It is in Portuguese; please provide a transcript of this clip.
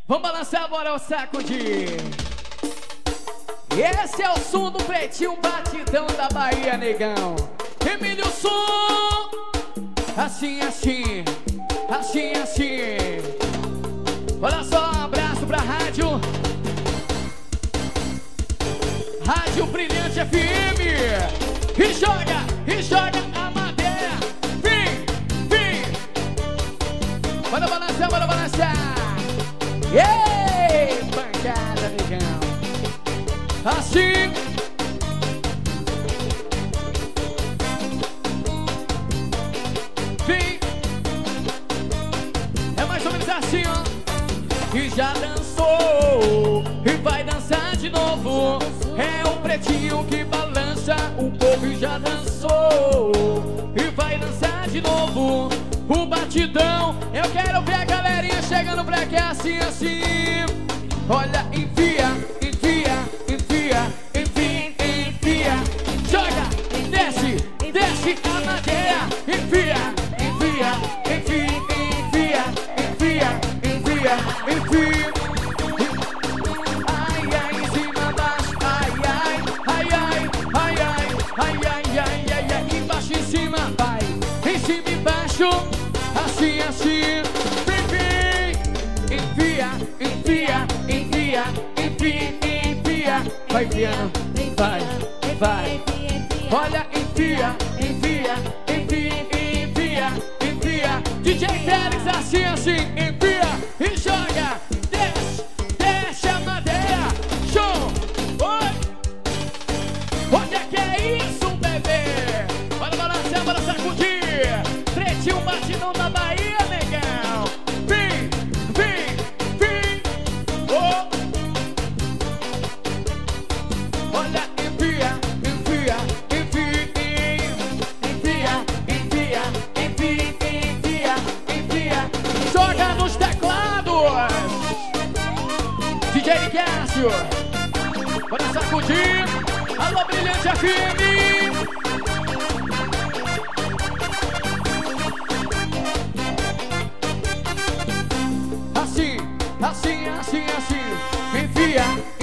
Vamos balançar, bora o sacudir. Esse é o som do Pretinho Batidão da Bahia, negão. Emílio Som. Assim, assim, assim, assim. Olha só, um abraço pra rádio Brilhante FM. E joga a madeira. Vem, vem. Bora balançar, bora balançar. Ei, pancada, negão. Assim. Vem. É mais ou menos assim, ó. E já dançou e vai dançar de novo. É o Pretinho que balança o povo e já dançou e vai dançar de novo. O batidão, eu quero ver a galerinha chegando pra cá assim, assim. Olha, enfia, enfia, enfia, enfia, enfia. Joga, desce, desce a madeira. Enfia, enfia, enfia, enfia, enfia, enfia, enfia. Ai, ai, em cima, baixo, ai, ai, ai, ai, ai, ai, ai, ai, ai, ai, ai. Embaixo, em cima, vai, em cima, embaixo. Assim, assim, vem, vem. Enfia, enfia, enfia, enfia, enfia. Vai enfiando, vai, vai. Olha, enfia, enfia, enfia, enfia, enfia. DJ Félix, assim, assim, enfia e joga. Desce, desce a madeira. Show, oi. Onde é que é isso, bebê? Bora balançar, bora sacudir. Pretinho Batidão da Bahia, negão. Vem, vem, vem. Oh. Olha, enfia, enfia, enfia, enfia, enfia, enfia, enfia, enfia. Joga nos teclados. DJ Cássio. Bora sacudir. Alô, Brilhante FM. Assim, assim, assim, assim. Enfia.